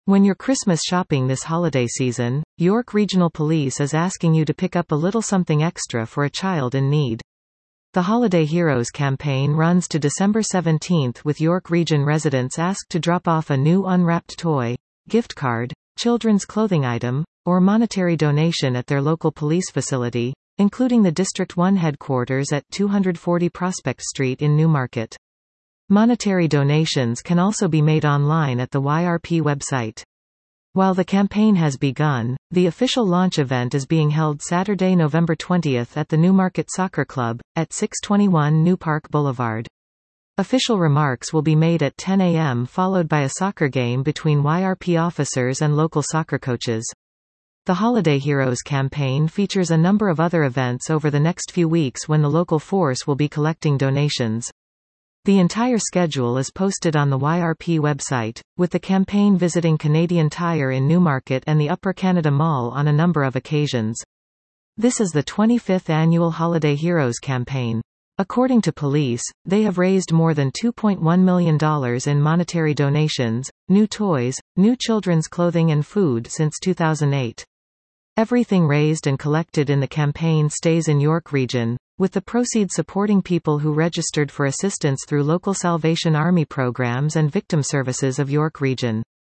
When you're Christmas shopping this holiday season, York Regional Police is asking you to pick up a little something extra for a child in need. The Holiday Heroes campaign runs to December 17 with York Region residents asked to drop off a new unwrapped toy, gift card, children's clothing item, or monetary donation at their local police facility, including the District 1 headquarters at 240 Prospect Street in Newmarket. Monetary donations can also be made online at the YRP website. While the campaign has begun, the official launch event is being held Saturday, November 20 at the Newmarket Soccer Club, at 621 New Park Boulevard. Official remarks will be made at 10 a.m. followed by a soccer game between YRP officers and local soccer coaches. The Holiday Heroes campaign features a number of other events over the next few weeks when the local force will be collecting donations. The entire schedule is posted on the YRP website, with the campaign visiting Canadian Tire in Newmarket and the Upper Canada Mall on a number of occasions. This is the 25th annual Holiday Heroes campaign. According to police, they have raised more than $2.1 million in monetary donations, new toys, new children's clothing and food since 2008. Everything raised and collected in the campaign stays in York Region, with the proceeds supporting people who registered for assistance through local Salvation Army programs and victim services of York Region.